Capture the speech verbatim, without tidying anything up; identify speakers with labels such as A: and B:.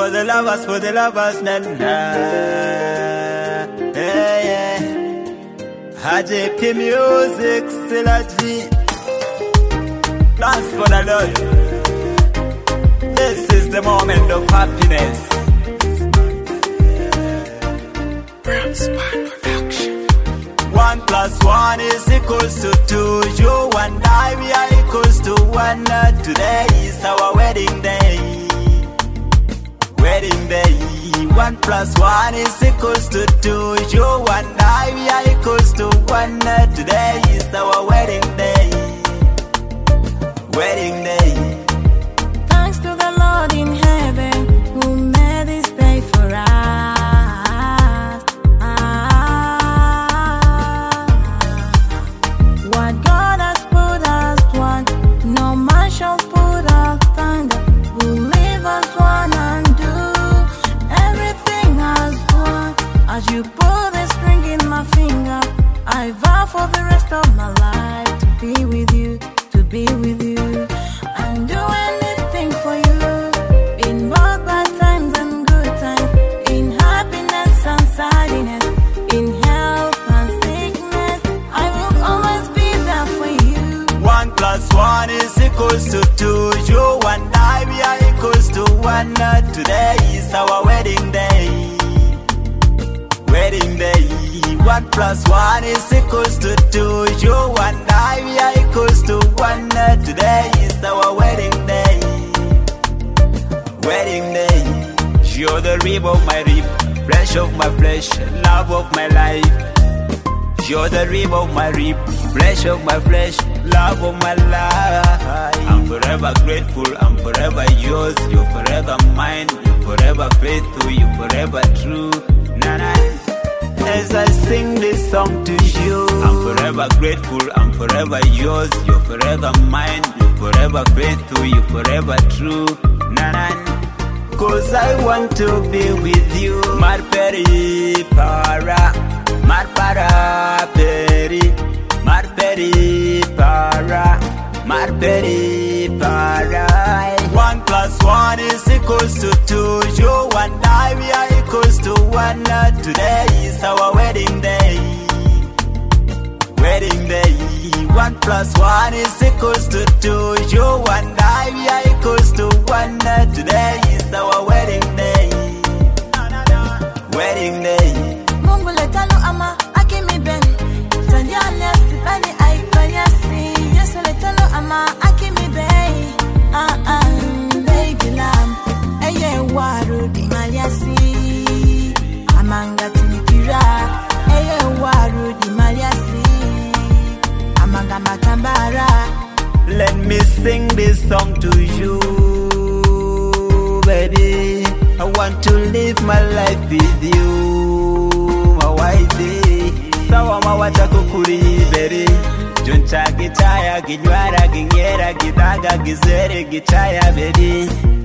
A: for the lovers, for the lovers, na na. Hey, yeah. H J P Music, Silaji. Dance for the Lord. This is the moment of happiness. One plus one is equals to two. You and I, we are equals to one. Today is our wedding day. Wedding day. One plus one is equals to two. You and I, we are equals to one. Today is our wedding day. Wedding day.
B: Thanks to the Lord in heaven who made this day for us. What God has put us one, no man shall put us thunder. Will leave us one and do everything as one. As you put this ring in my finger, I vow for the rest of my life to be with you, to be with you, and do anything for you. In both bad times and good times, in happiness and sadness, in health and sickness, I will always be there for you.
A: One plus one is equals to two. You and I, we are equals to one. Today is our wedding day. Wedding day. One plus one is equals to two. You and I, we are equals to one. Today is our wedding day. Wedding day. You're the rib of my rib, flesh of my flesh, love of my life. You're the rib of my rib, flesh of my flesh, love of my life. I'm forever grateful, I'm forever yours. You're forever mine, you're forever faithful, you're forever true. Na na. As I sing this song to you, I'm forever grateful, I'm forever yours. You're forever mine, you're forever faithful, you're forever true. Na na. Cause I want to be with you. Mar peri para, mar para peri, mar peri para, mar peri para. One plus one is equals to two. You and I, we are equals to one. Today is our wedding day. Wedding day. One plus one is equals to two. You and I, we are equals to one. Today is our wedding day. Wedding day.
B: Mungu letalo ama akimi ben. Tanyanya sipani aikanyasi. Yesu letalo ama akimi ben. Ah ah baby lamb. Eye waru di maliasi. Amanga tinikira. Eye waru di maliasi. Amanga matambara.
A: Let me sing this song to you, baby. I want to live my life with you, my wifey. Sawa mawata kukuri beri. Junta gitaya, gijwara, ginyera, gidaga, gizere, gitaya, baby.